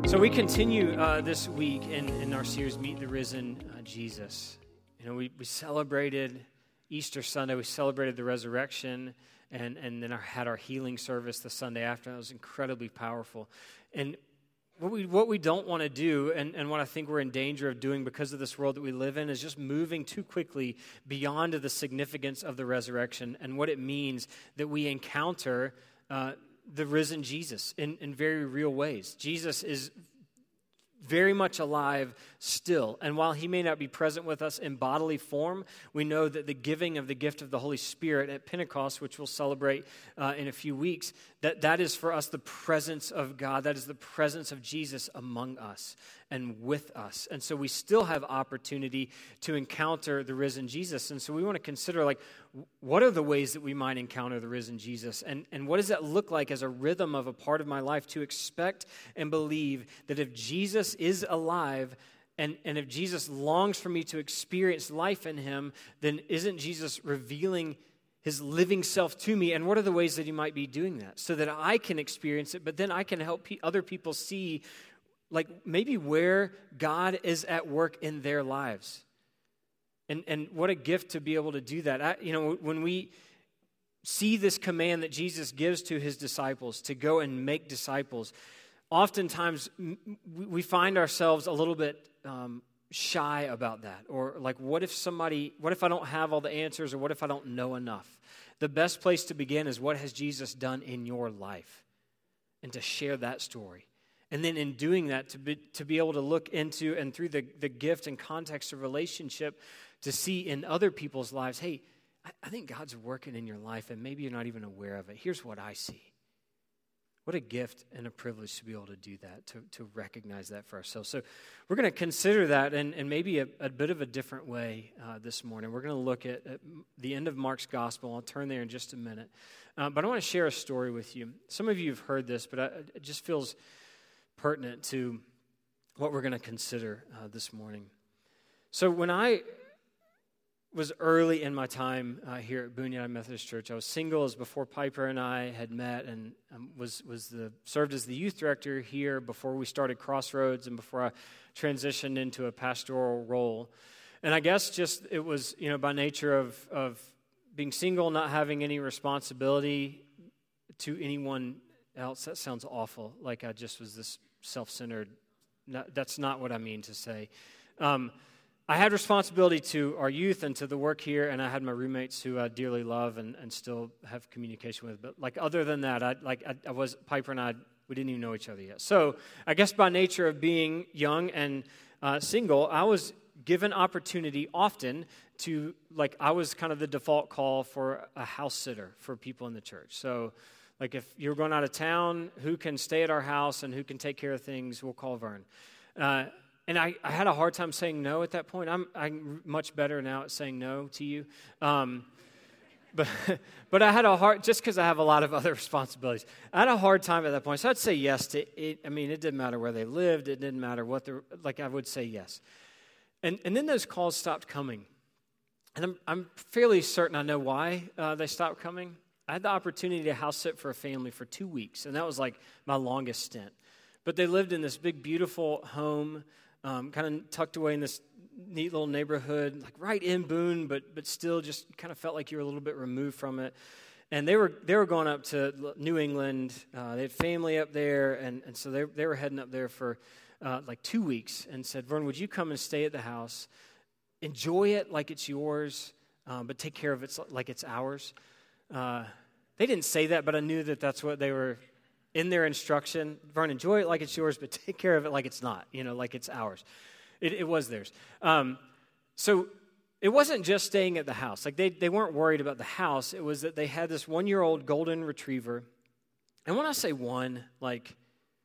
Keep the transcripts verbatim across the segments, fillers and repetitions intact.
So we continue uh, this week in, in our series, Meet the Risen uh, Jesus. You know, we, we celebrated Easter Sunday, we celebrated the resurrection, and, and then our, had our healing service the Sunday after. That was incredibly powerful. And what we what we don't want to do, and, and what I think we're in danger of doing because of this world that we live in, is just moving too quickly beyond the significance of the resurrection and what it means that we encounter uh, the risen Jesus in, in very real ways. Jesus is very much alive still. And while he may not be present with us in bodily form, we know that the giving of the gift of the Holy Spirit at Pentecost, which we'll celebrate uh, in a few weeks, that, that is for us the presence of God. That is the presence of Jesus among us and with us. And so we still have opportunity to encounter the risen Jesus. And so we want to consider, like, what are the ways that we might encounter the risen Jesus? And, and what does that look like as a rhythm of a part of my life to expect and believe that if Jesus is alive and, and if Jesus longs for me to experience life in him, then isn't Jesus revealing his living self to me? And what are the ways that he might be doing that so that I can experience it, but then I can help pe- other people see, like, maybe where God is at work in their lives. And and what a gift to be able to do that. I, you know, when we see this command that Jesus gives to his disciples to go and make disciples, oftentimes we find ourselves a little bit um, shy about that. Or like, what if somebody, what if I don't have all the answers, or what if I don't know enough? The best place to begin is, what has Jesus done in your life? And to share that story. And then in doing that, to be, to be able to look into and through the, the gift and context of relationship, to see in other people's lives, hey, I, I think God's working in your life and maybe you're not even aware of it. Here's what I see. What a gift and a privilege to be able to do that, to, to recognize that for ourselves. So we're going to consider that in, in maybe a, a bit of a different way uh, this morning. We're going to look at, at the end of Mark's gospel. I'll turn there in just a minute. Uh, but I want to share a story with you. Some of you have heard this, but I, it just feels pertinent to what we're going to consider uh, this morning. So when I was early in my time uh, here at Boone United Methodist Church, I was single as before Piper and I had met, and um, was was the served as the youth director here before we started Crossroads and before I transitioned into a pastoral role. And I guess just it was, you know, by nature of of being single, not having any responsibility to anyone else. That sounds awful, like I just was this self-centered. No, that's not what I mean to say. Um, I had responsibility to our youth and to the work here, and I had my roommates who I dearly love and, and still have communication with. But like other than that, I like I, I was Piper and I we didn't even know each other yet. So I guess by nature of being young and uh, single, I was given opportunity often to, like, I was kind of the default call for a house sitter for people in the church. So, like, if you're going out of town, who can stay at our house and who can take care of things, we'll call Vern. Uh, and I, I had a hard time saying no at that point. I'm, I'm much better now at saying no to you. Um, but but I had a hard, just because I have a lot of other responsibilities, I had a hard time at that point. So I'd say yes to it. I mean, it didn't matter where they lived. It didn't matter what the, like, I would say yes. And and then those calls stopped coming. And I'm, I'm fairly certain I know why uh, they stopped coming. I had the opportunity to house sit for a family for two weeks, and that was like my longest stint. But they lived in this big, beautiful home, um, kind of tucked away in this neat little neighborhood, like right in Boone, but but still just kind of felt like you were a little bit removed from it. And they were they were going up to New England. Uh, they had family up there, and, and so they they were heading up there for uh, like two weeks. And said, Vern, would you come and stay at the house? Enjoy it like it's yours, um, but take care of it like it's ours. Uh, they didn't say that, but I knew that that's what they were in their instruction. Vern, enjoy it like it's yours, but take care of it like it's not, you know, like it's ours. It, it was theirs. Um, so it wasn't just staying at the house. Like they, they weren't worried about the house. It was that they had this one-year-old golden retriever. And when I say one, like,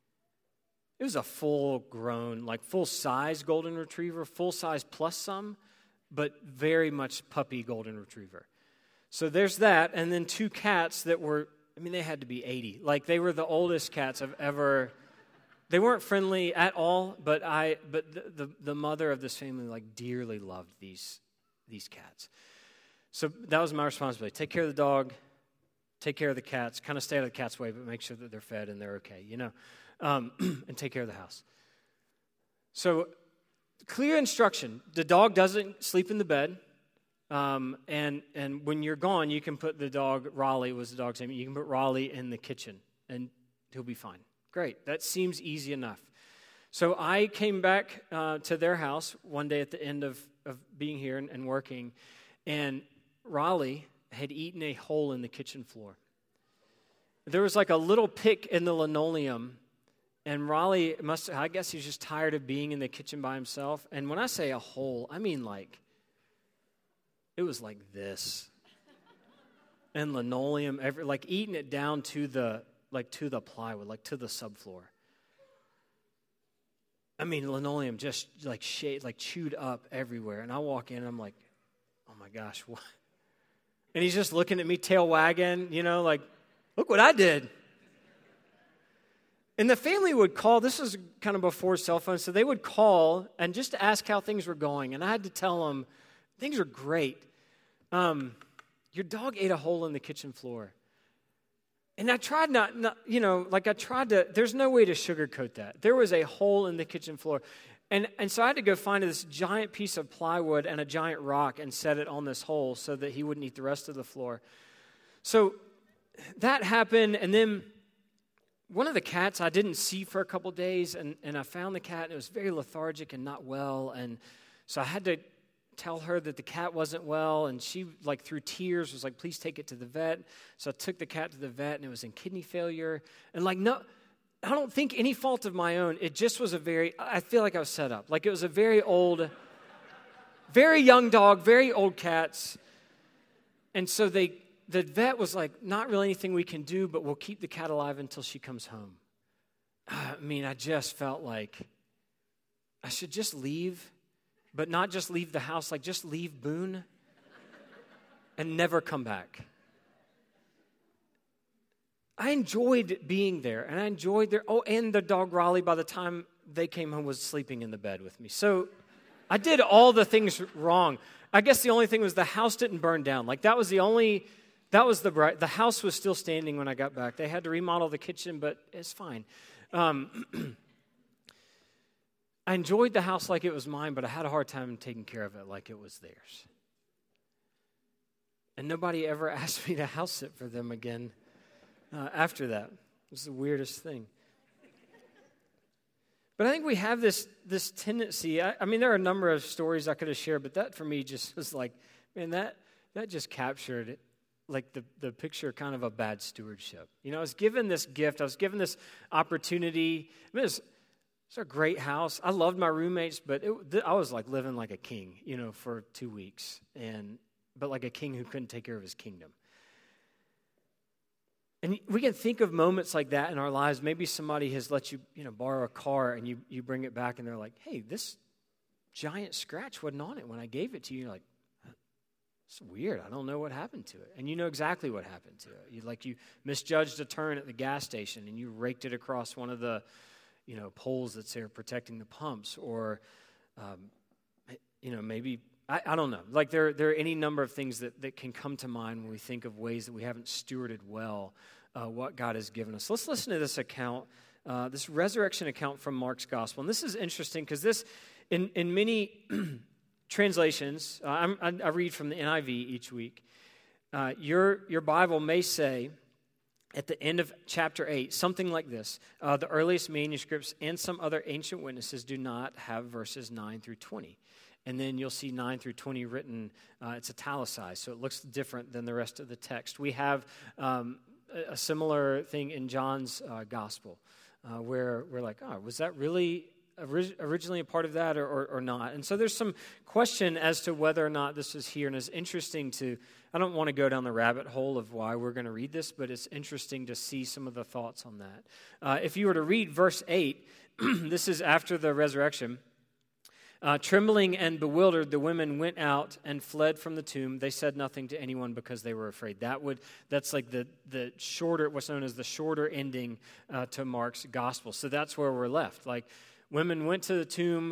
it was a full-grown, like full-size golden retriever, full-size plus some, but very much puppy golden retriever. So there's that, and then two cats that were, I mean, they had to be eighty. Like, they were the oldest cats I've ever, they weren't friendly at all, but I, but the, the, the mother of this family, like, dearly loved these, these cats. So that was my responsibility. Take care of the dog, take care of the cats, kind of stay out of the cat's way, but make sure that they're fed and they're okay, you know. um, and take care of the house. So clear instruction. The dog doesn't sleep in the bed. Um, and and when you're gone, you can put the dog, Raleigh was the dog's name, you can put Raleigh in the kitchen, and he'll be fine. Great. That seems easy enough. So I came back uh, to their house one day at the end of, of being here and, and working, and Raleigh had eaten a hole in the kitchen floor. There was like a little pick in the linoleum, and Raleigh must, I guess he's just tired of being in the kitchen by himself. And when I say a hole, I mean like, it was like this. And linoleum, every, like eating it down to the, like to the plywood, like to the subfloor. I mean, linoleum just like shade, like chewed up everywhere. And I walk in and I'm like, oh my gosh, what? And he's just looking at me, tail wagging, you know, like, look what I did. And the family would call, this was kind of before cell phones, so they would call and just ask how things were going. And I had to tell them, things are great. Um, your dog ate a hole in the kitchen floor. And I tried not, not, you know, like I tried to, there's no way to sugarcoat that. There was a hole in the kitchen floor. And and so I had to go find this giant piece of plywood and a giant rock and set it on this hole so that he wouldn't eat the rest of the floor. So that happened, and then one of the cats I didn't see for a couple days, and, and I found the cat, and it was very lethargic and not well, and so I had to tell her that the cat wasn't well, and she, like, through tears, was like, please take it to the vet. So I took the cat to the vet, and it was in kidney failure, and, like, no, I don't think any fault of my own. It just was a very, I feel like I was set up. Like, it was a very old, very young dog, very old cats, and so they, the vet was like, not really anything we can do, but we'll keep the cat alive until she comes home. I mean, I just felt like I should just leave, but not just leave the house, like just leave Boone and never come back. I enjoyed being there, and I enjoyed their, oh, and the dog Raleigh, by the time they came home, was sleeping in the bed with me. So I did all the things wrong. I guess the only thing was the house didn't burn down. Like that was the only, that was the bright, the house was still standing when I got back. They had to remodel the kitchen, but it's fine. Um, I enjoyed the house like it was mine, but I had a hard time taking care of it like it was theirs. And nobody ever asked me to house sit for them again uh, after that. It was the weirdest thing. But I think we have this this tendency. I, I mean, there are a number of stories I could have shared, but that for me just was like, man, that that just captured like the, the picture kind of a bad stewardship. You know, I was given this gift. I was given this opportunity. I mean, it was, it's a great house. I loved my roommates, but it, I was like living like a king, you know, for two weeks, and but like a king who couldn't take care of his kingdom. And we can think of moments like that in our lives. Maybe somebody has let you, you know, borrow a car, and you, you bring it back, and they're like, hey, this giant scratch wasn't on it when I gave it to you. You're like, it's weird. I don't know what happened to it. And you know exactly what happened to it. You, like you misjudged a turn at the gas station, and you raked it across one of the, you know, poles that's there protecting the pumps. Or, um, you know, maybe, I, I don't know. Like there, there are any number of things that, that can come to mind when we think of ways that we haven't stewarded well uh, what God has given us. Let's listen to this account, uh, this resurrection account from Mark's gospel. And this is interesting because this, in, in many translations, uh, I'm, I, I read from the N I V each week. Uh, your, your Bible may say at the end of chapter eight, something like this. Uh, the earliest manuscripts and some other ancient witnesses do not have verses nine through twenty. And then you'll see nine through twenty written, uh, it's italicized, so it looks different than the rest of the text. We have um, a, a similar thing in John's uh, gospel, uh, where we're like, oh, was that really orig- originally a part of that or, or, or not? And so there's some question as to whether or not this is here, and it's interesting to, I don't want to go down the rabbit hole of why we're going to read this, but it's interesting to see some of the thoughts on that. Uh, if you were to read verse eight, this is after the resurrection. Uh, trembling and bewildered, the women went out and fled from the tomb. They said nothing to anyone because they were afraid. That would that's like the the shorter, what's known as the shorter ending uh, to Mark's gospel. So that's where we're left. Like women went to the tomb,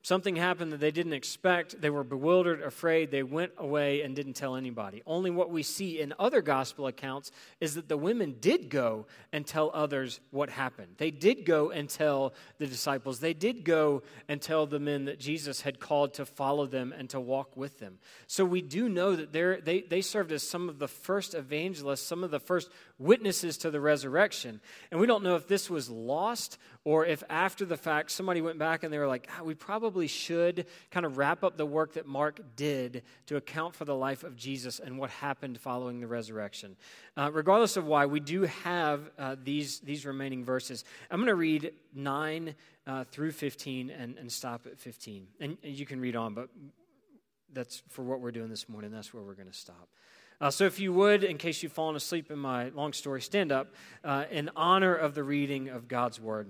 Something happened that they didn't expect. They were bewildered, afraid. They went away and didn't tell anybody. Only what we see in other gospel accounts is that the women did go and tell others what happened. They did go and tell the disciples. They did go and tell the men that Jesus had called to follow them and to walk with them. So we do know that they they served as some of the first evangelists, some of the first witnesses to the resurrection. And we don't know if this was lost or if after the fact somebody went back and they were like, ah, we probably should kind of wrap up the work that Mark did to account for the life of Jesus and what happened following the resurrection. Uh, regardless of why, we do have uh, these, these remaining verses. I'm going to read nine uh, through fifteen and, and stop at fifteen. And, and you can read on, but that's for what we're doing this morning. That's where we're going to stop. Uh, so if you would, in case you've fallen asleep in my long story, stand up uh, in honor of the reading of God's word.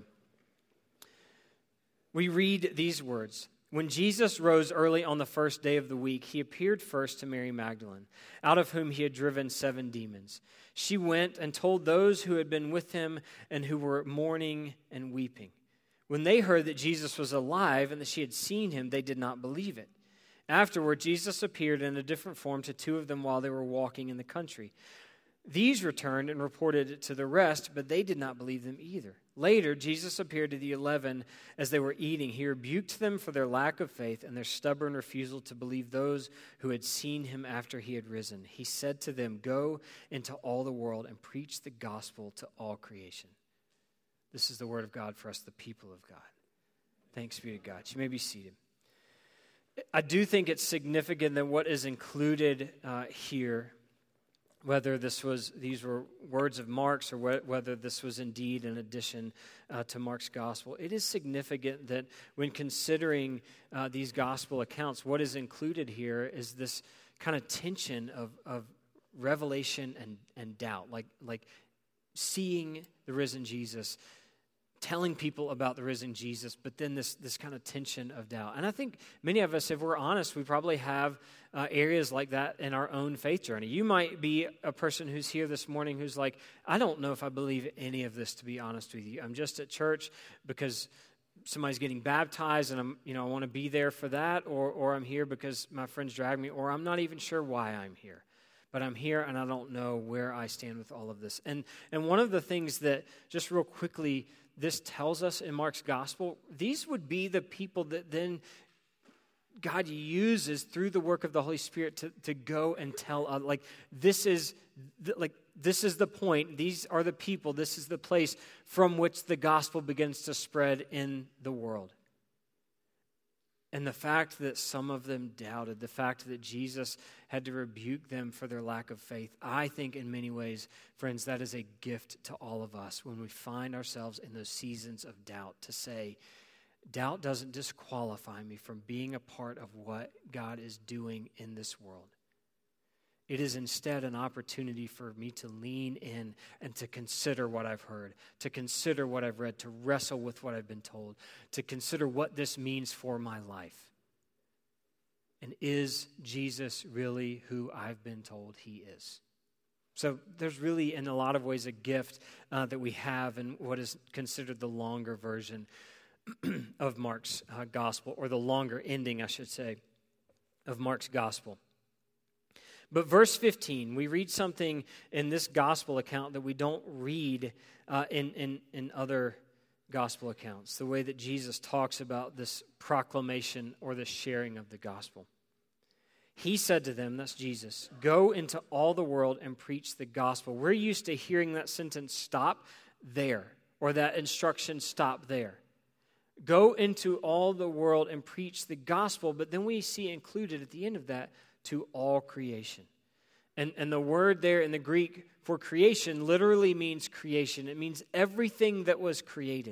We read these words. When Jesus rose early on the first day of the week, he appeared first to Mary Magdalene, out of whom he had driven seven demons. She went and told those who had been with him and who were mourning and weeping. When they heard that Jesus was alive and that she had seen him, they did not believe it. Afterward, Jesus appeared in a different form to two of them while they were walking in the country. These returned and reported it to the rest, but they did not believe them either. Later, Jesus appeared to the eleven as they were eating. He rebuked them for their lack of faith and their stubborn refusal to believe those who had seen him after he had risen. He said to them, "Go into all the world and preach the gospel to all creation." This is the word of God for us, the people of God. Thanks be to God. You may be seated. I do think it's significant that what is included uh, here, whether this was these were words of Mark's or wh- whether this was indeed an addition uh, to Mark's gospel, it is significant that when considering uh, these gospel accounts, what is included here is this kind of tension of, of revelation and, and doubt, like like seeing the risen Jesus, telling people about the risen Jesus, but then this this kind of tension of doubt. And I think many of us, if we're honest, we probably have uh, areas like that in our own faith journey. You might be a person who's here this morning who's like, I don't know if I believe any of this, to be honest with you. I'm just at church because somebody's getting baptized and I'm, you know, I want to be there for that, or or I'm here because my friends drag me, or I'm not even sure why I'm here. But I'm here and I don't know where I stand with all of this. And and one of the things that, just real quickly, this tells us in Mark's gospel, these would be the people that then God uses through the work of the Holy Spirit to, to go and tell others. Like this is the, like this is the point. These are the people. This is the place from which the gospel begins to spread in the world. And the fact that some of them doubted, the fact that Jesus had to rebuke them for their lack of faith, I think in many ways, friends, that is a gift to all of us when we find ourselves in those seasons of doubt, to say, doubt doesn't disqualify me from being a part of what God is doing in this world. It is instead an opportunity for me to lean in and to consider what I've heard, to consider what I've read, to wrestle with what I've been told, to consider what this means for my life. And is Jesus really who I've been told he is? So there's really, in a lot of ways, a gift uh, that we have in what is considered the longer version of Mark's uh, gospel, or the longer ending, I should say, of Mark's gospel. But verse fifteen, we read something in this gospel account that we don't read uh, in, in, in other gospel accounts, the way that Jesus talks about this proclamation or the sharing of the gospel. He said to them, that's Jesus, "Go into all the world and preach the gospel." We're used to hearing that sentence stop there, or that instruction stop there. Go into all the world and preach the gospel, but then we see included at the end of that, to all creation. And, and the word there in the Greek for creation literally means creation. It means everything that was created.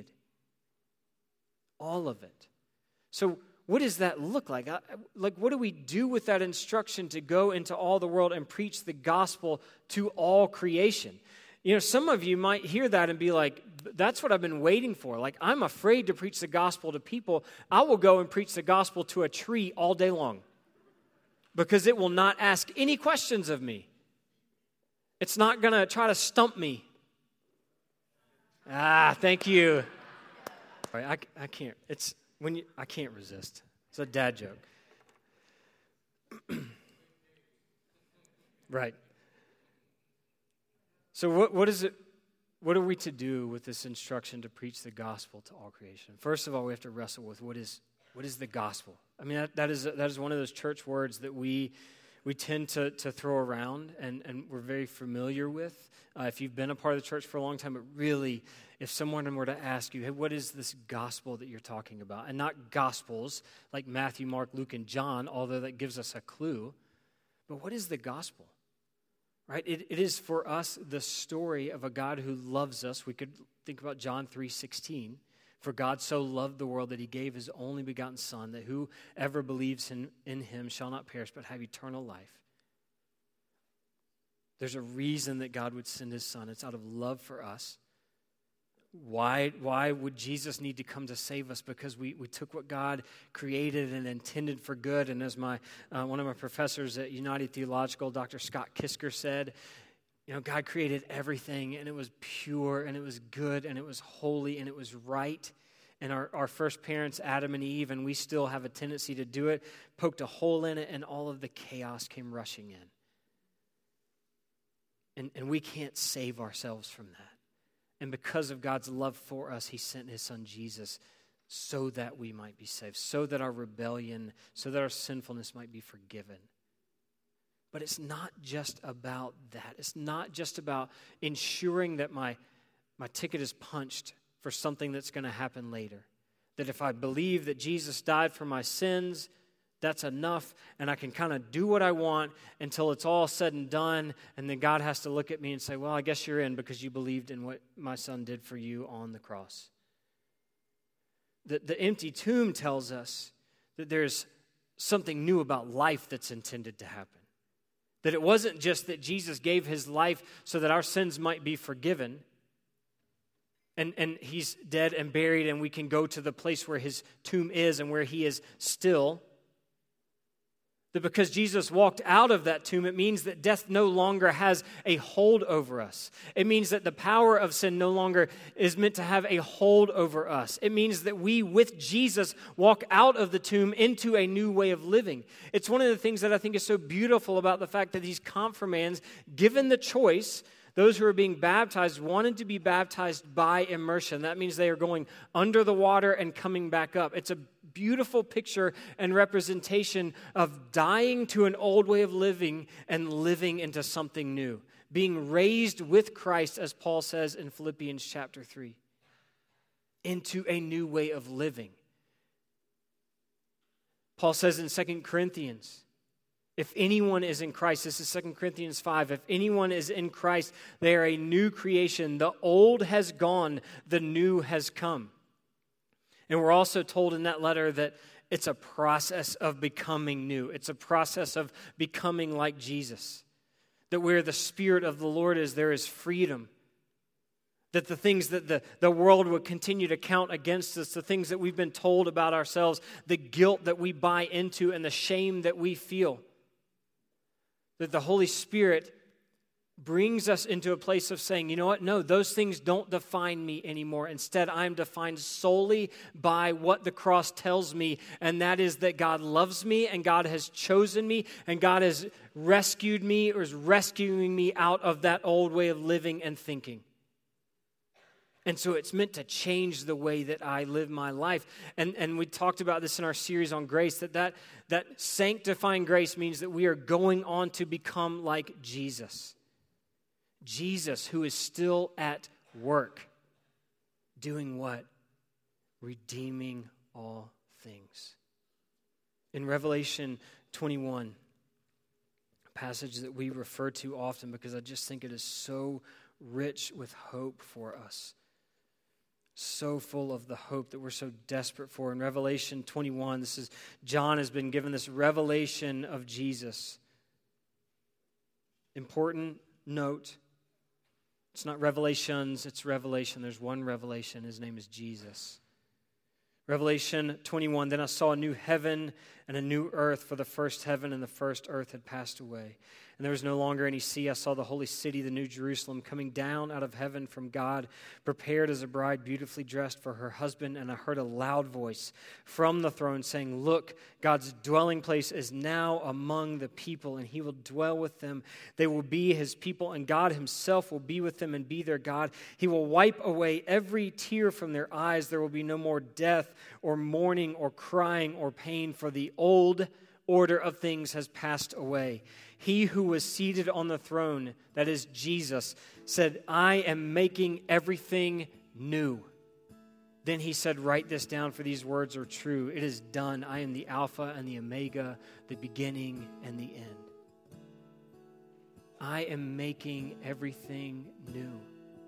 All of it. So what does that look like? Like, what do we do with that instruction to go into all the world and preach the gospel to all creation? You know, some of you might hear that and be like, that's what I've been waiting for. Like, I'm afraid to preach the gospel to people. I will go and preach the gospel to a tree all day long, because it will not ask any questions of me. It's not going to try to stump me. Ah, thank you. All right, I, I can't. It's when you, I can't resist. It's a dad joke. Right. So what what is it? What are we to do with this instruction to preach the gospel to all creation? First of all, we have to wrestle with what is what is the gospel. I mean, that, that is that is one of those church words that we we tend to to throw around and, and we're very familiar with. Uh, if you've been a part of the church for a long time, it really, if someone were to ask you, hey, what is this gospel that you're talking about? And not gospels like Matthew, Mark, Luke, and John, although that gives us a clue. But what is the gospel? Right? It, it is for us the story of a God who loves us. We could think about John three sixteen. For God so loved the world that he gave his only begotten Son, that whoever believes in, in him shall not perish but have eternal life. There's a reason that God would send his Son. It's out of love for us. Why, why would Jesus need to come to save us? Because we, we took what God created and intended for good. And as my uh, one of my professors at United Theological, Doctor Scott Kisker, said, you know, God created everything, and it was pure, and it was good, and it was holy, and it was right. And our, our first parents, Adam and Eve, and we still have a tendency to do it, poked a hole in it, and all of the chaos came rushing in. And, and we can't save ourselves from that. And because of God's love for us, he sent his Son Jesus so that we might be saved, so that our rebellion, so that our sinfulness might be forgiven. But it's not just about that. It's not just about ensuring that my, my ticket is punched for something that's going to happen later. That if I believe that Jesus died for my sins, that's enough, and I can kind of do what I want until it's all said and done, and then God has to look at me and say, well, I guess you're in because you believed in what my Son did for you on the cross. The, the empty tomb tells us that there's something new about life that's intended to happen. That it wasn't just that Jesus gave his life so that our sins might be forgiven, and, and he's dead and buried, and we can go to the place where his tomb is and where he is still. That because Jesus walked out of that tomb, it means that death no longer has a hold over us. It means that the power of sin no longer is meant to have a hold over us. It means that we, with Jesus, walk out of the tomb into a new way of living. It's one of the things that I think is so beautiful about the fact that these confirmands, given the choice, those who are being baptized wanted to be baptized by immersion. That means they are going under the water and coming back up. It's a beautiful picture and representation of dying to an old way of living and living into something new. Being raised with Christ, as Paul says in Philippians chapter three, into a new way of living. Paul says in Second Corinthians, if anyone is in Christ, this is Second Corinthians five, if anyone is in Christ, they are a new creation. The old has gone, the new has come. And we're also told in that letter that it's a process of becoming new. It's a process of becoming like Jesus. That where the Spirit of the Lord is, there is freedom. That the things that the, the world would continue to count against us, the things that we've been told about ourselves, the guilt that we buy into and the shame that we feel, that the Holy Spirit brings us into a place of saying, you know what, no, those things don't define me anymore. Instead, I'm defined solely by what the cross tells me, and that is that God loves me, and God has chosen me, and God has rescued me, or is rescuing me out of that old way of living and thinking. And so it's meant to change the way that I live my life. And, and we talked about this in our series on grace, that, that that sanctifying grace means that we are going on to become like Jesus. Jesus, who is still at work. Doing what? Redeeming all things. In Revelation twenty-one, a passage that we refer to often because I just think it is so rich with hope for us. So full of the hope that we're so desperate for. In Revelation twenty-one, this is John has been given this revelation of Jesus. Important note. It's not revelations, it's revelation. There's one revelation. His name is Jesus. Revelation twenty-one, then I saw a new heaven and a new earth, for the first heaven and the first earth had passed away. And there was no longer any sea. I saw the holy city, the new Jerusalem, coming down out of heaven from God, prepared as a bride beautifully dressed for her husband. And I heard a loud voice from the throne saying, "Look, God's dwelling place is now among the people, and he will dwell with them. They will be his people, and God himself will be with them and be their God. He will wipe away every tear from their eyes. There will be no more death or mourning or crying or pain, for the old order of things has passed away." He who was seated on the throne, that is Jesus, said, "I am making everything new." Then he said, "Write this down, for these words are true. It is done. I am the Alpha and the Omega, the beginning and the end." I am making everything new.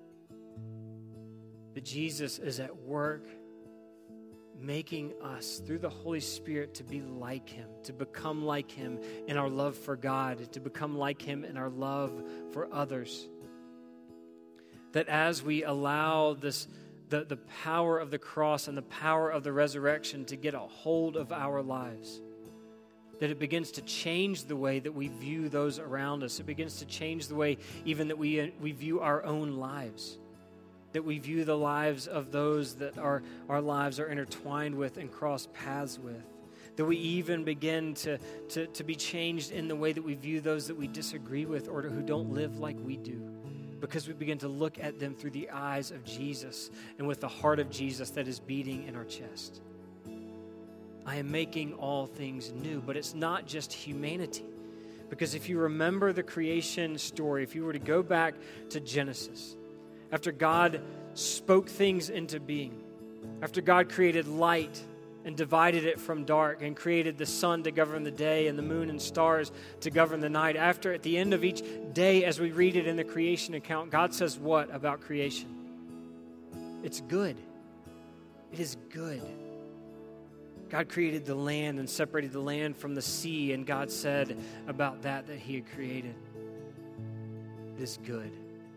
That Jesus is at work making us, through the Holy Spirit, to be like him, to become like him in our love for God, to become like him in our love for others. That as we allow this, the, the power of the cross and the power of the resurrection to get a hold of our lives, that it begins to change the way that we view those around us. It begins to change the way even that we, we view our own lives. That we view the lives of those that our, our lives are intertwined with and cross paths with. That we even begin to, to, to be changed in the way that we view those that we disagree with or who don't live like we do. Because we begin to look at them through the eyes of Jesus and with the heart of Jesus that is beating in our chest. I am making all things new, but it's not just humanity. Because if you remember the creation story, if you were to go back to Genesis, after God spoke things into being, after God created light and divided it from dark and created the sun to govern the day and the moon and stars to govern the night, after at the end of each day, as we read it in the creation account, God says what about creation? It's good. It is good. God created the land and separated the land from the sea, and God said about that that he had created, it is good.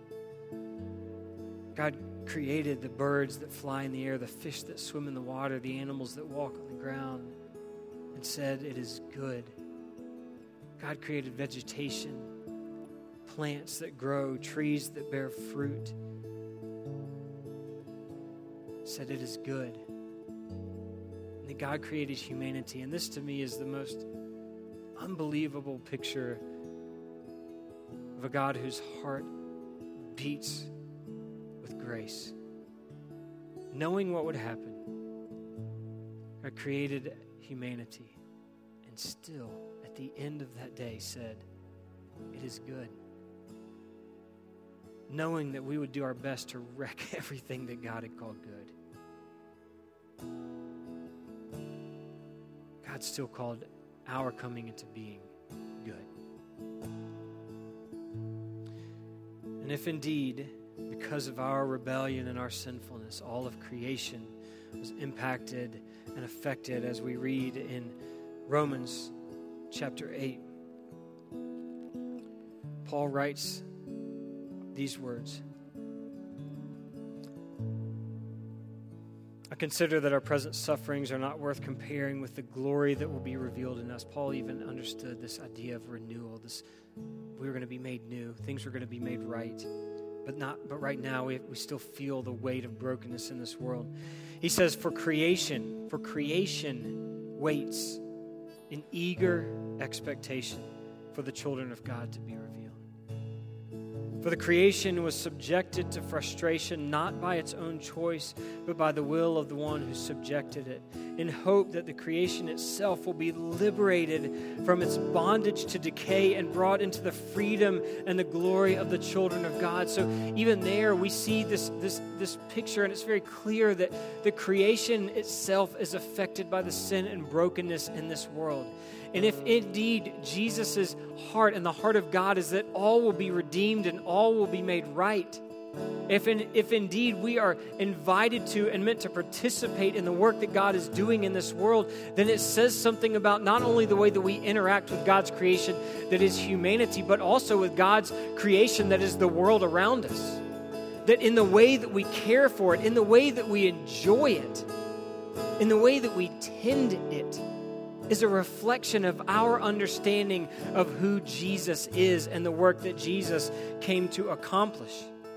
God created the birds that fly in the air, the fish that swim in the water, the animals that walk on the ground, and said, it is good. God created vegetation, plants that grow, trees that bear fruit. Said, it is good. And that God created humanity. And this to me is the most unbelievable picture of a God whose heart beats with grace. Knowing what would happen, God created humanity and still at the end of that day said, it is good. Knowing that we would do our best to wreck everything that God had called good. God still called our coming into being good. And if indeed, because of our rebellion and our sinfulness, all of creation was impacted and affected, as we read in Romans chapter eight, Paul writes these words. I consider that our present sufferings are not worth comparing with the glory that will be revealed in us. Paul even understood this idea of renewal. This, we were going to be made new. Things were going to be made right. But not. But right now, we, we still feel the weight of brokenness in this world. He says, for creation, for creation waits in eager expectation for the children of God to be revealed. For the creation was subjected to frustration, not by its own choice, but by the will of the one who subjected it, in hope that the creation itself will be liberated from its bondage to decay and brought into the freedom and the glory of the children of God. So even there we see this, this, this picture, and it's very clear that the creation itself is affected by the sin and brokenness in this world. And if indeed Jesus' heart and the heart of God is that all will be redeemed and all will be made right, if, in, if indeed we are invited to and meant to participate in the work that God is doing in this world, then it says something about not only the way that we interact with God's creation that is humanity, but also with God's creation that is the world around us. That in the way that we care for it, in the way that we enjoy it, in the way that we tend it, is a reflection of our understanding of who Jesus is and the work that Jesus came to accomplish.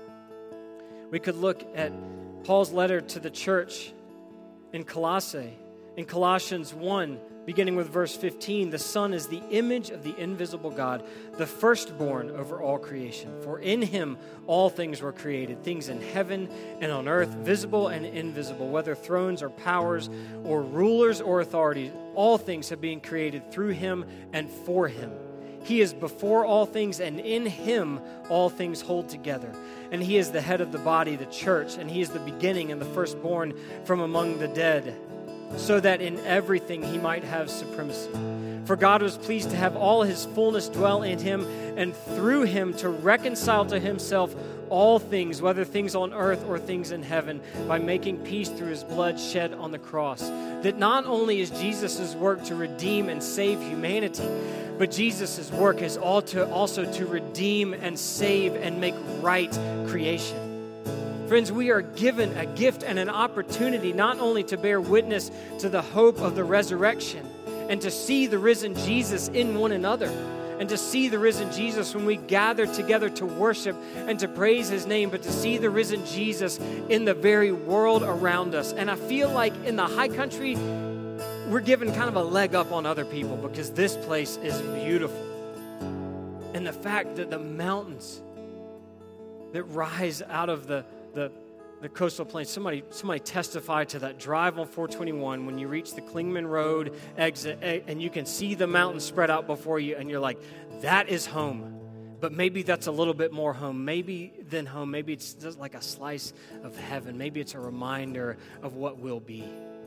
We could look at Paul's letter to the church in Colossae. In Colossians one, beginning with verse fifteen, the Son is the image of the invisible God, the firstborn over all creation. For in him all things were created, things in heaven and on earth, visible and invisible, whether thrones or powers or rulers or authorities. All things have been created through him and for him. He is before all things, and in him all things hold together. And he is the head of the body, the church, and he is the beginning and the firstborn from among the dead, so that in everything he might have supremacy. For God was pleased to have all his fullness dwell in him, and through him to reconcile to himself all things, whether things on earth or things in heaven, by making peace through his blood shed on the cross. That not only is Jesus' work to redeem and save humanity, but Jesus' work is also to redeem and save and make right creation. Friends, we are given a gift and an opportunity not only to bear witness to the hope of the resurrection and to see the risen Jesus in one another, and to see the risen Jesus when we gather together to worship and to praise his name, but to see the risen Jesus in the very world around us. And I feel like in the high country, we're given kind of a leg up on other people because this place is beautiful. And the fact that the mountains that rise out of the, the, the coastal plains, somebody, somebody testified to that drive on four twenty-one when you reach the Klingman Road exit and you can see the mountains spread out before you and you're like, that is home. But maybe that's a little bit more home. Maybe than home. Maybe it's just like a slice of heaven. Maybe it's a reminder of what will be.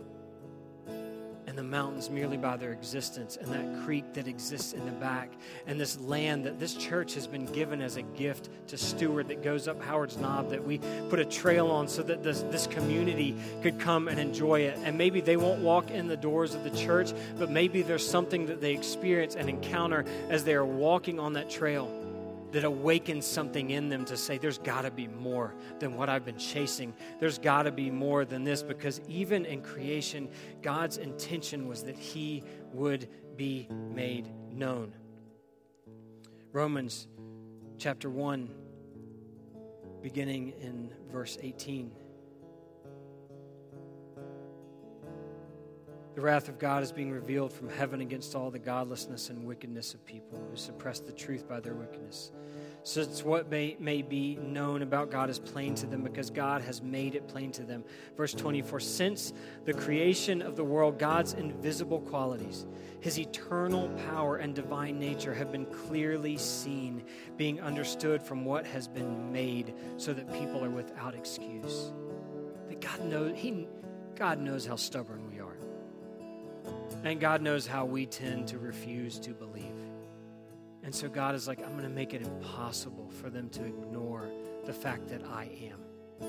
And the mountains merely by their existence, and that creek that exists in the back, and this land that this church has been given as a gift to steward that goes up Howard's Knob, that we put a trail on so that this, this community could come and enjoy it. And maybe they won't walk in the doors of the church, but maybe there's something that they experience and encounter as they are walking on that trail that awakens something in them to say, there's got to be more than what I've been chasing. There's got to be more than this, because even in creation, God's intention was that he would be made known. Romans chapter one, beginning in verse eighteen. The wrath of God is being revealed from heaven against all the godlessness and wickedness of people who suppress the truth by their wickedness. Since what may, may be known about God is plain to them, because God has made it plain to them. Verse twenty-four, since the creation of the world, God's invisible qualities, his eternal power and divine nature have been clearly seen, being understood from what has been made, so that people are without excuse. That God knows, he, God knows how stubborn we are. And God knows how we tend to refuse to believe. And so God is like, I'm going to make it impossible for them to ignore the fact that I am.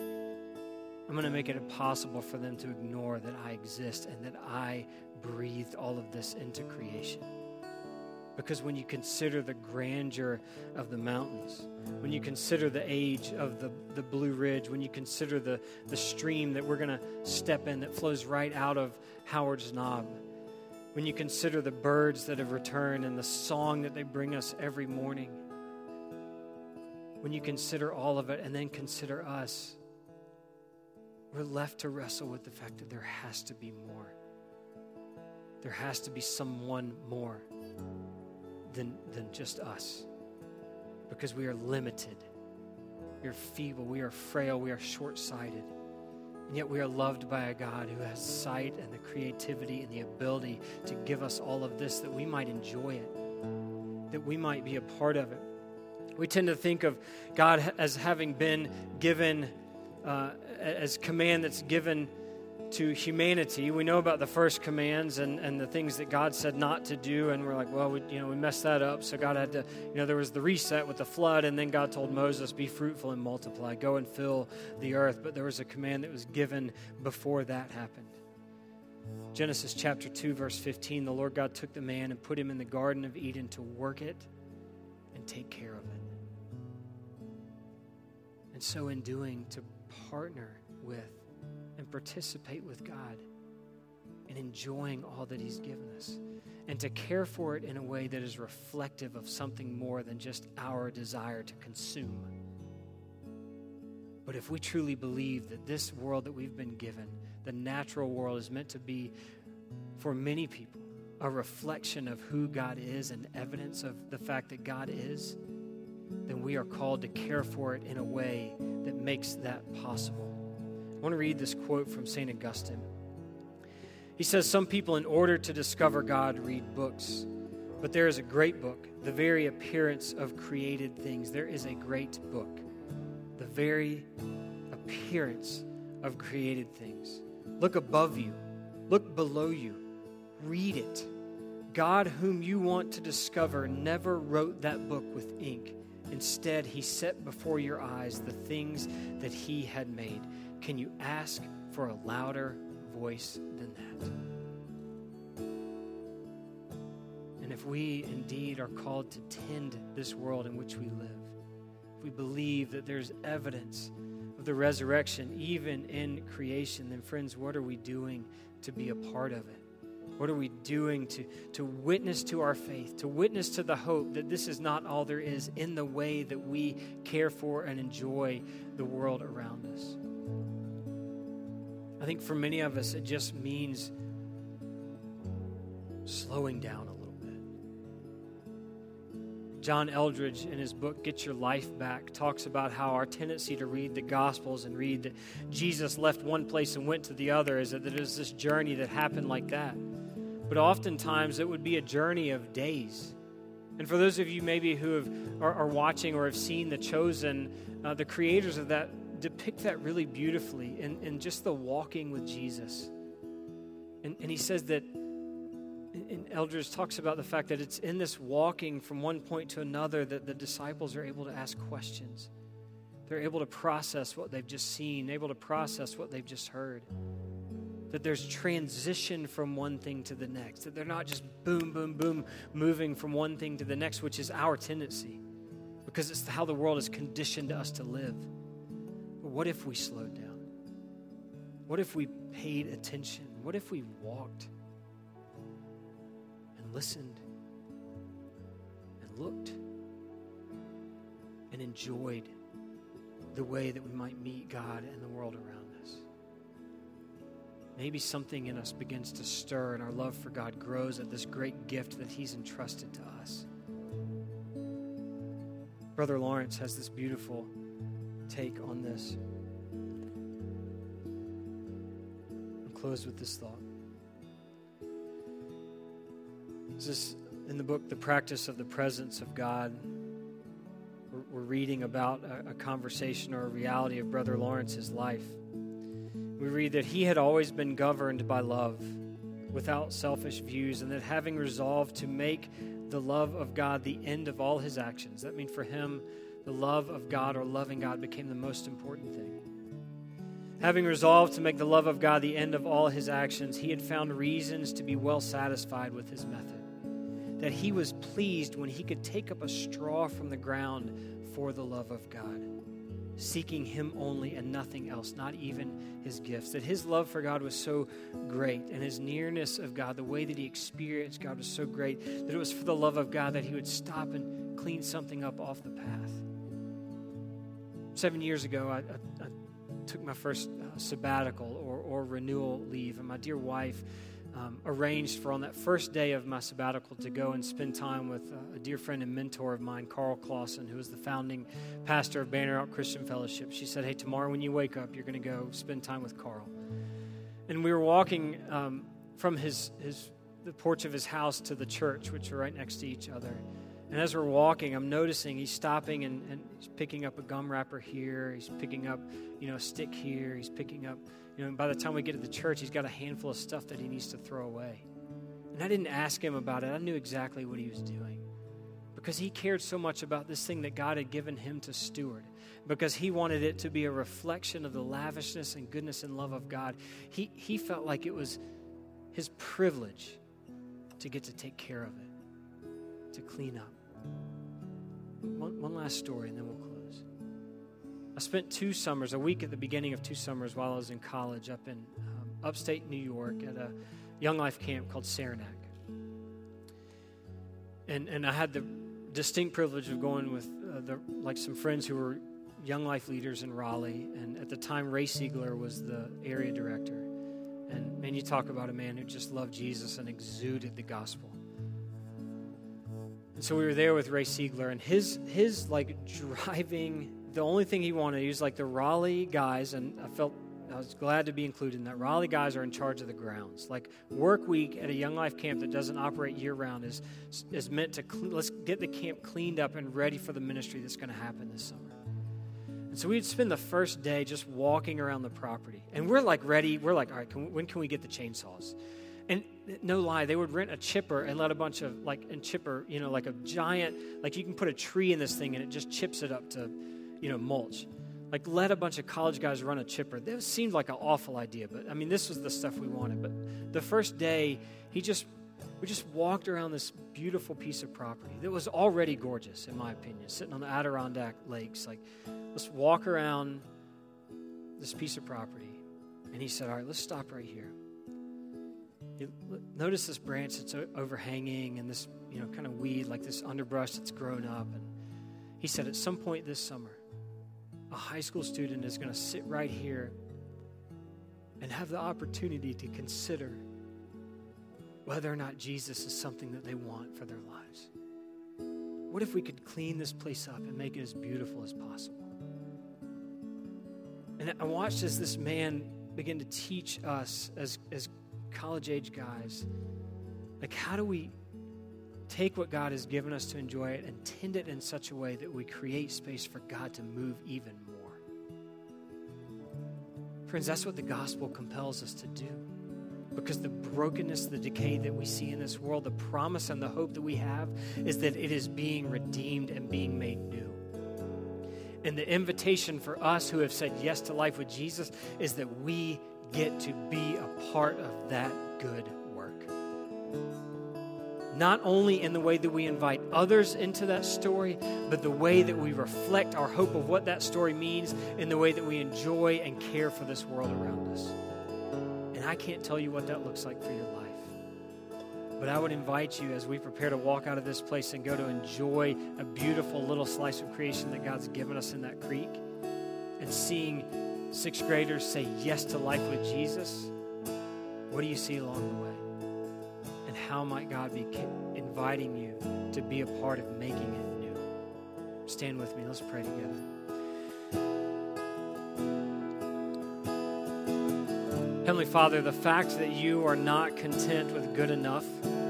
I'm going to make it impossible for them to ignore that I exist and that I breathed all of this into creation. Because when you consider the grandeur of the mountains, when you consider the age of the, the Blue Ridge, when you consider the, the stream that we're going to step in that flows right out of Howard's Knob, when you consider the birds that have returned and the song that they bring us every morning, when you consider all of it and then consider us, we're left to wrestle with the fact that there has to be more. There has to be someone more than, than just us, because we are limited. We are feeble. We are frail. We are short-sighted. And yet we are loved by a God who has sight and the creativity and the ability to give us all of this, that we might enjoy it, that we might be a part of it. We tend to think of God as having been given, uh, as command that's given to humanity. We know about the first commands and, and the things that God said not to do, and we're like, well, we, you know, we messed that up, so God had to, you know, there was the reset with the flood, and then God told Moses, be fruitful and multiply, go and fill the earth, but there was a command that was given before that happened. Genesis chapter two, verse fifteen, the Lord God took the man and put him in the Garden of Eden to work it and take care of it. And so in doing, to partner with and participate with God in enjoying all that he's given us, and to care for it in a way that is reflective of something more than just our desire to consume. But if we truly believe that this world that we've been given, the natural world, is meant to be, for many people, a reflection of who God is and evidence of the fact that God is, then we are called to care for it in a way that makes that possible. I want to read this quote from Saint Augustine. He says, "Some people, in order to discover God, read books. But there is a great book, the very appearance of created things." There is a great book, the very appearance of created things. Look above you. Look below you. Read it. God, whom you want to discover, never wrote that book with ink. Instead, he set before your eyes the things that he had made. Can you ask for a louder voice than that? And if we indeed are called to tend this world in which we live, if we believe that there's evidence of the resurrection even in creation, then friends, what are we doing to be a part of it? What are we doing to, to witness to our faith, to witness to the hope that this is not all there is in the way that we care for and enjoy the world around us? I think for many of us, it just means slowing down a little bit. John Eldredge, in his book, Get Your Life Back, talks about how our tendency to read the Gospels and read that Jesus left one place and went to the other is that there's this journey that happened like that. But oftentimes, it would be a journey of days. And for those of you maybe who have, are, are watching or have seen The Chosen, uh, the creators of that depict that really beautifully in, in just the walking with Jesus. And, and he says that, and Eldredge talks about the fact that it's in this walking from one point to another that the disciples are able to ask questions. They're able to process what they've just seen, able to process what they've just heard. That there's transition from one thing to the next. That they're not just boom, boom, boom, moving from one thing to the next, which is our tendency. Because it's how the world has conditioned us to live. But what if we slowed down? What if we paid attention? What if we walked and listened and looked and enjoyed the way that we might meet God and the world around us? Maybe something in us begins to stir and our love for God grows at this great gift that he's entrusted to us. Brother Lawrence has this beautiful take on this. I'll close with this thought. This is in the book, The Practice of the Presence of God. We're, we're reading about a, a conversation or a reality of Brother Lawrence's life. We read that he had always been governed by love, without selfish views, and that having resolved to make the love of God the end of all his actions, that means for him, the love of God or loving God became the most important thing. Having resolved to make the love of God the end of all his actions, he had found reasons to be well satisfied with his method. That he was pleased when he could take up a straw from the ground for the love of God, seeking him only and nothing else, not even his gifts. That his love for God was so great, and his nearness of God, the way that he experienced God was so great, that it was for the love of God that he would stop and clean something up off the path. Seven years ago, I, I, I took my first uh, sabbatical or, or renewal leave, and my dear wife Um, arranged for on that first day of my sabbatical to go and spend time with uh, a dear friend and mentor of mine, Carl Clausen, who is the founding pastor of Banner Out Christian Fellowship. She said, hey, tomorrow when you wake up, you're going to go spend time with Carl. And we were walking um, from his, his the porch of his house to the church, which are right next to each other. And as we're walking, I'm noticing he's stopping and, and he's picking up a gum wrapper here. He's picking up, you know, a stick here. He's picking up, you know, and by the time we get to the church, he's got a handful of stuff that he needs to throw away. And I didn't ask him about it. I knew exactly what he was doing because he cared so much about this thing that God had given him to steward, because he wanted it to be a reflection of the lavishness and goodness and love of God. He, he felt like it was his privilege to get to take care of it, to clean up. One, one last story, and then we'll close. I spent two summers, a week at the beginning of two summers while I was in college up in um, upstate New York at a Young Life camp called Saranac. And and I had the distinct privilege of going with uh, the, like some friends who were Young Life leaders in Raleigh. And at the time, Ray Siegler was the area director. And man, you talk about a man who just loved Jesus and exuded the gospel. And so we were there with Ray Siegler, and his his like driving, the only thing he wanted, he was like the Raleigh guys, and I felt I was glad to be included in that. Raleigh guys are in charge of the grounds. Like work week at a Young Life camp that doesn't operate year round is is meant to clean, let's get the camp cleaned up and ready for the ministry that's going to happen this summer. And so we'd spend the first day just walking around the property, and we're like ready. We're like, all right, can we, when can we get the chainsaws? And no lie, they would rent a chipper and let a bunch of, like, and chipper, you know, like a giant, like you can put a tree in this thing and it just chips it up to, you know, mulch. Like let a bunch of college guys run a chipper. That seemed like an awful idea, but I mean, this was the stuff we wanted. But the first day, he just, we just walked around this beautiful piece of property that was already gorgeous, in my opinion, sitting on the Adirondack Lakes. Like, let's walk around this piece of property. And he said, all right, let's stop right here. You notice this branch that's overhanging and this, you know, kind of weed, like this underbrush that's grown up. And he said, at some point this summer, a high school student is going to sit right here and have the opportunity to consider whether or not Jesus is something that they want for their lives. What if we could clean this place up and make it as beautiful as possible? And I watched as this man began to teach us as, as college-age guys, like how do we take what God has given us to enjoy it and tend it in such a way that we create space for God to move even more. Friends, that's what the gospel compels us to do. Because the brokenness, the decay that we see in this world, the promise and the hope that we have is that it is being redeemed and being made new. And the invitation for us who have said yes to life with Jesus is that we get to be a part of that good work. Not only in the way that we invite others into that story, but the way that we reflect our hope of what that story means in the way that we enjoy and care for this world around us. And I can't tell you what that looks like for your life. But I would invite you as we prepare to walk out of this place and go to enjoy a beautiful little slice of creation that God's given us in that creek, and seeing sixth graders say yes to life with Jesus. What do you see along the way? And how might God be inviting you to be a part of making it new? Stand with me. Let's pray together. Heavenly Father, the fact that you are not content with good enough,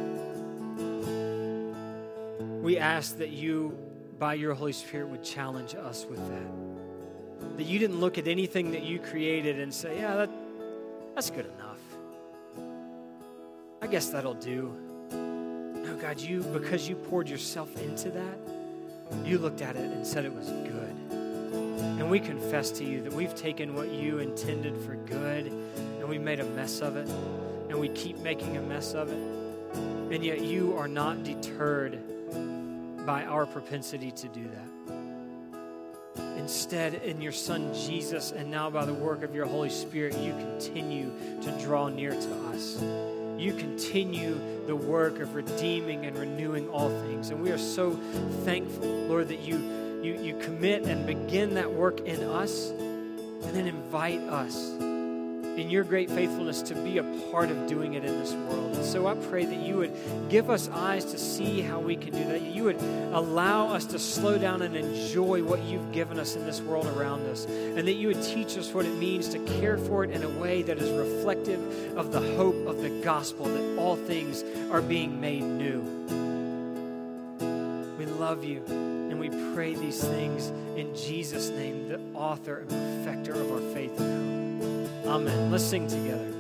we ask that you, by your Holy Spirit, would challenge us with that. That you didn't look at anything that you created and say, yeah, that, that's good enough. I guess that'll do. No, God, you, because you poured yourself into that, you looked at it and said it was good. And we confess to you that we've taken what you intended for good and we made a mess of it, and we keep making a mess of it. And yet you are not deterred by our propensity to do that. Instead, in your Son Jesus, and now by the work of your Holy Spirit, you continue to draw near to us. You continue the work of redeeming and renewing all things. And we are so thankful, Lord, that you, you, you commit and begin that work in us, and then invite us in your great faithfulness to be a part of doing it in this world. And so I pray that you would give us eyes to see how we can do that. You would allow us to slow down and enjoy what you've given us in this world around us. And that you would teach us what it means to care for it in a way that is reflective of the hope of the gospel, that all things are being made new. We love you, and we pray these things in Jesus' name, the author and perfecter of our faith and hope. Amen. Let's sing together.